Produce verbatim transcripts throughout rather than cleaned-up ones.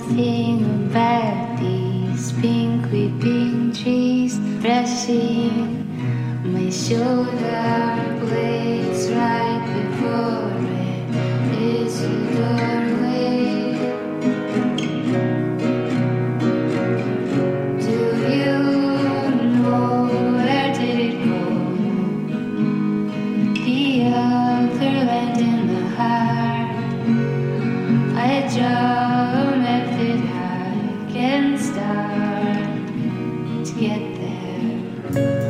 Something about these pink weeping trees brushing my shoulder blades right before it is a doorway. Do you know where did it go? The other land in the heart. I draw a method I can start to get there.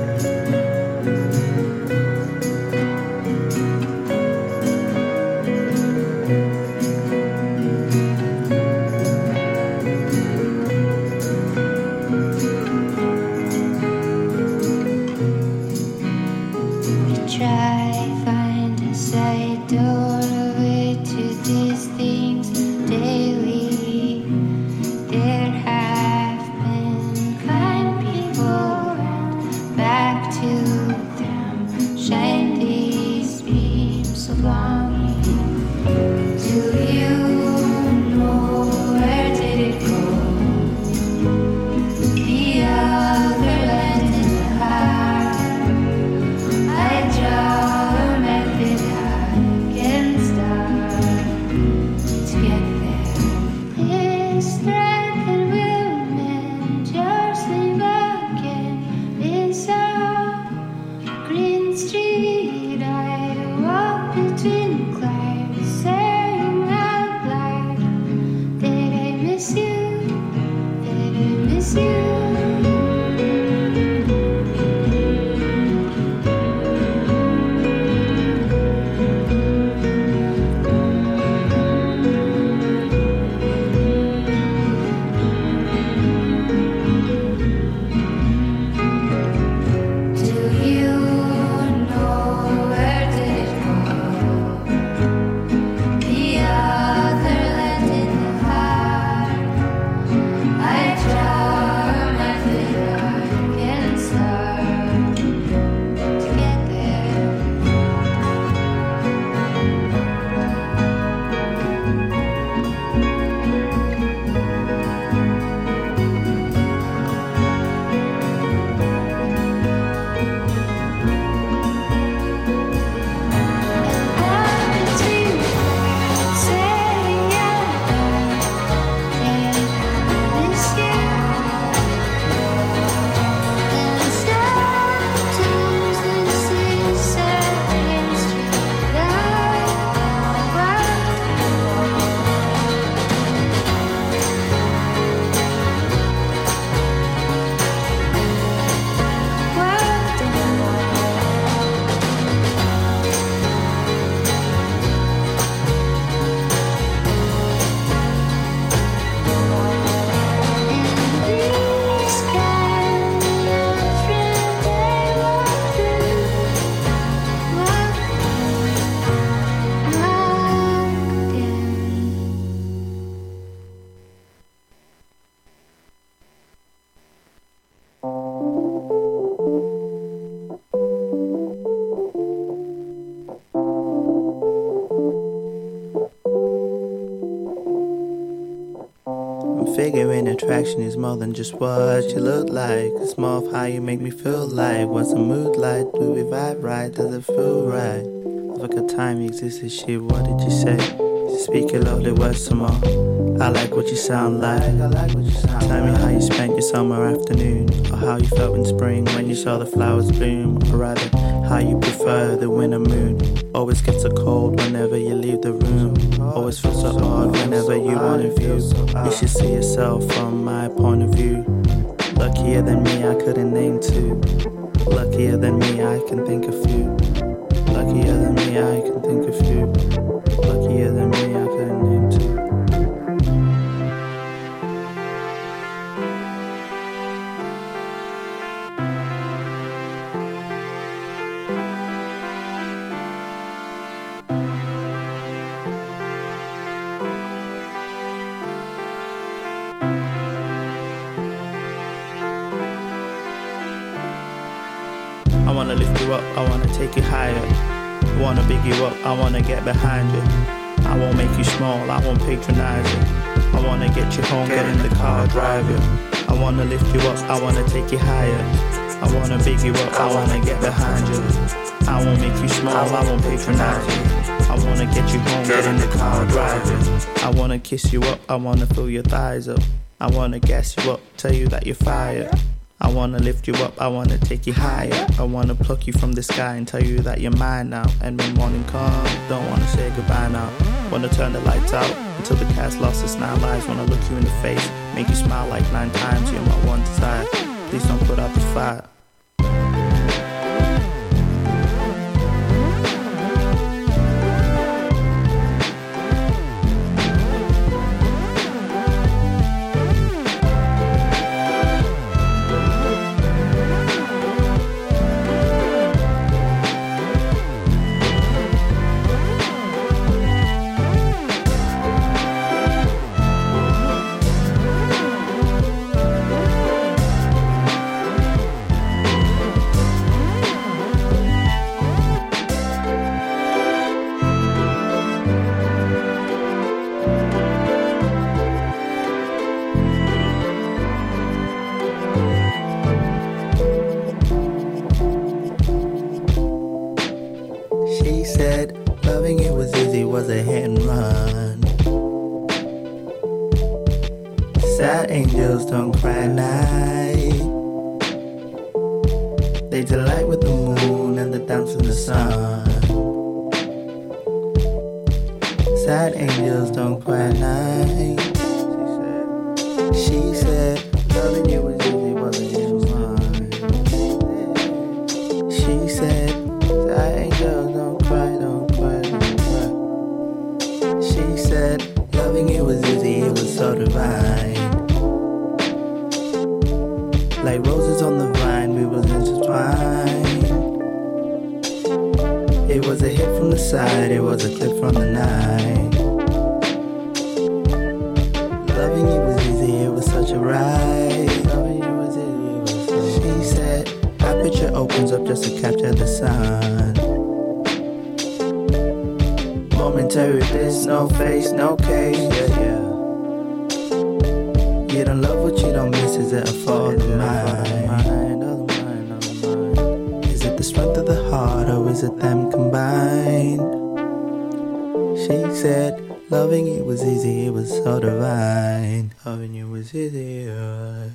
Figuring attraction is more than just what you look like. It's more of how you make me feel like. What's the mood like? Do we vibe right? Does it feel right? Look at time existed shit, what did you say? Speak your lovely words some more. I like what you sound like. I like what you sound Tell like. Me how you spent your summer afternoon, or how you felt in spring when you saw the flowers bloom, or rather, how you prefer the winter moon. Always gets so cold whenever you leave the room. Always feels so odd whenever you want to view. You should see yourself from my point of view. Luckier than me, I couldn't name two. Luckier than me, I can think of few. Luckier than me, I can think of few. Luckier than me, I couldn't name two. I wanna lift you up, I wanna take you higher. I wanna big you up, I wanna get behind you. I won't make you small, I won't patronize you. I wanna get you home, get in the car, drive you. I wanna lift you up, I wanna take you higher. I wanna big you up, I wanna get behind you. I won't make you small, I won't patronize you. I wanna get you home, get in the car, drive you. I wanna kiss you up, I wanna fill your thighs up. I wanna gas you up, tell you that you're fire. I wanna lift you up, I wanna take you higher. I wanna pluck you from the sky and tell you that you're mine now. And when morning comes, don't wanna say goodbye now. Wanna turn the lights out until the cat's lost its nine lives. Wanna look you in the face, make you smile like nine times. You're my one desire, please don't put out the fire. Was a hit and run. Sad angels don't cry at night. They delight with the moon and the dance of the sun. Sad angels don't cry at night. She said, loving you was easy, was a hit and run. She said, sad angels don't cry, don't cry, don't cry. She said, loving you was easy, it was so divine. Like roses on the vine, we was intertwined. It was a hit from the side, it was a clip from the night. Loving you was easy, it was such a ride. Loving you was easy, it was so. She said, aperture opens up just to capture the sun. Momentary bliss, no face, no case, yeah, yeah. You don't love what you don't miss, is it a fault of mine? Is it the strength of the heart or is it them combined? She said, loving you was easy, it was so divine. Loving you was easy, it was.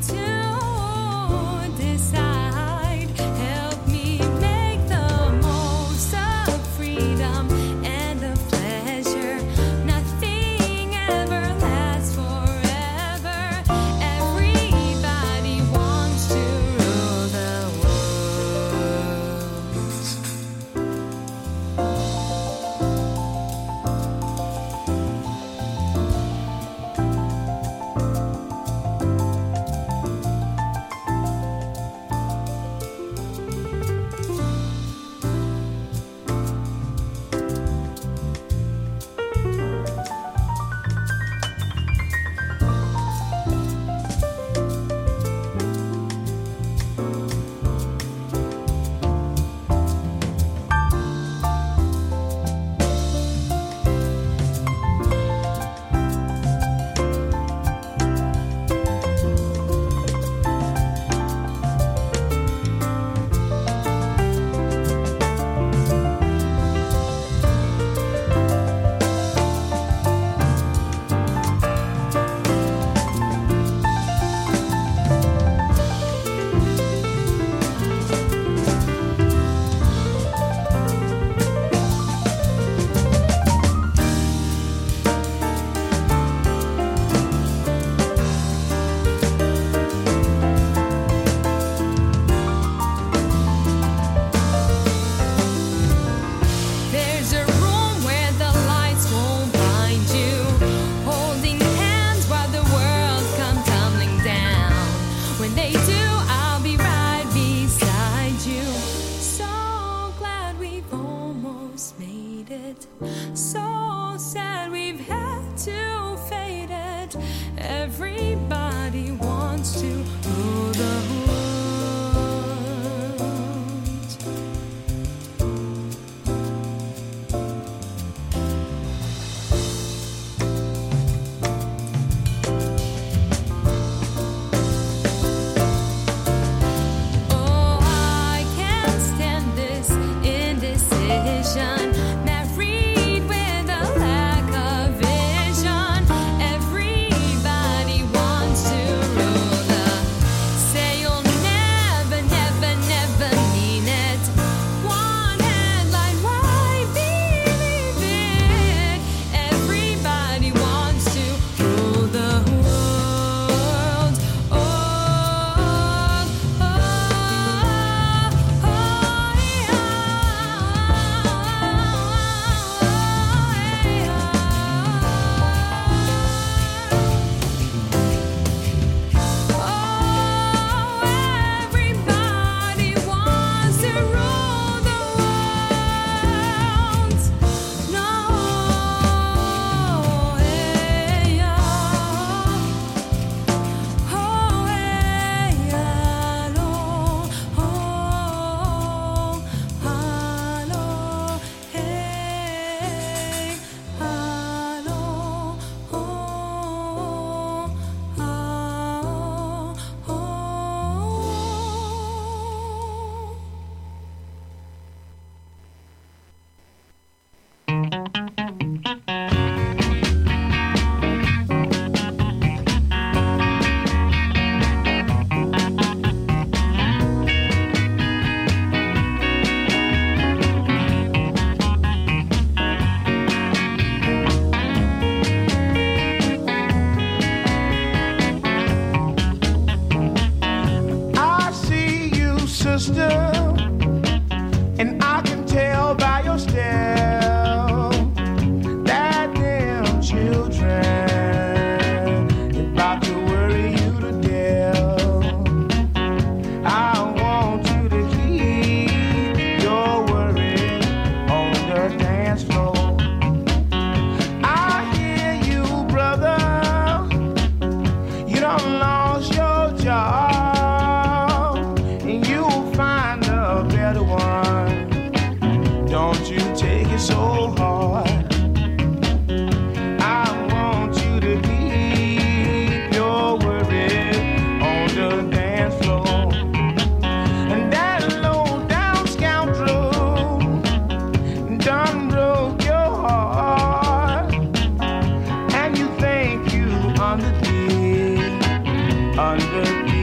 under the